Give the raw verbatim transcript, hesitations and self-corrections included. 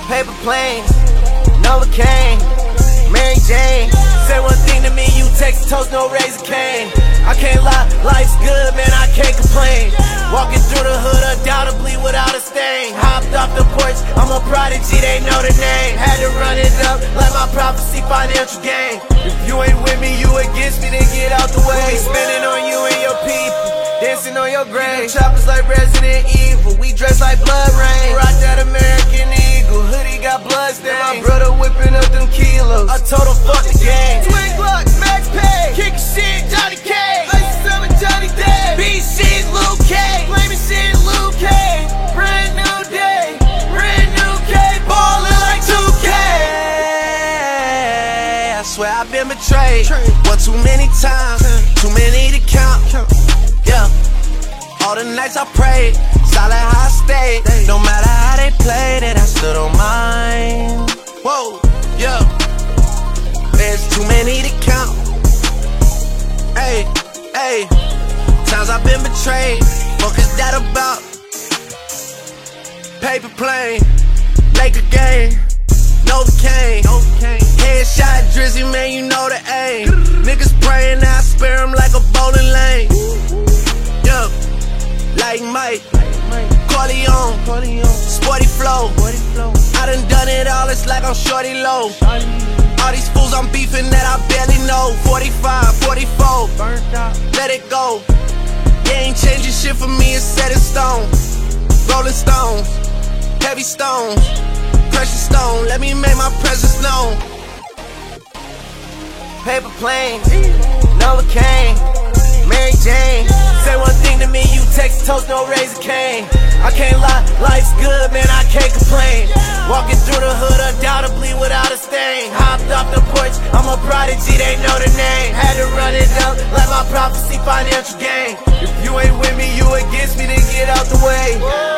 Paper planes, Novocaine, Mary Jane. Say one thing to me, you Texas toast, no Razor cane. I can't lie, life's good, man, I can't complain. Walking through the hood undoubtedly without a stain. Hopped off the porch, I'm a prodigy, they know the name. Had to run it up, let my prophecy financial gain. If you ain't with me, you against me, then get out the way. We spending on you and your people, dancing on your grave. Choppers like Resident Evil, we dress like Blood Rain. Rock that American Eagle, hoodie got blood stains. My brother whipping up them kilos, I told him fuck the game. Twin Glocks, Max Pay, kickin' shit, Johnny K. Ice seven, Johnny Day, beat shit, Luke K. Flaming shit, Luke K. Brand new day, brand new K. Ballin' like two K. I swear I've been betrayed, one too many times, too many to count. Yeah, all the nights I prayed, solid how I stayed. No matter how they played it, I still don't mind. Whoa, yeah, there's too many to count. Hey, hey, times I've been betrayed. Fuck is that about? Paper plane, Laker game, Novocaine. Headshot Drizzy, man, you know the aim. Niggas praying, I spare him like a bowling lane. Yeah, like Mike, Corleone, sporty flow. I done done it all, it's like I'm shorty low. All these fools I'm beefing that I barely know. Forty-five, forty-four, let it go. You ain't changing shit for me, it's set in stone. Rolling stones, heavy stones, precious stone. Let me make my presence known. Paper plane, Novocaine, Mary Jane. Say one thing to me, you Texas toast, no Razor cane. I can't lie, life's good, man, I can't complain. Walking through the hood undoubtedly without a stain. Hopped off the porch, I'm a prodigy, they know the name. Had to run it up, let my prophecy financial gain. If you ain't with me, you against me, then get out the way.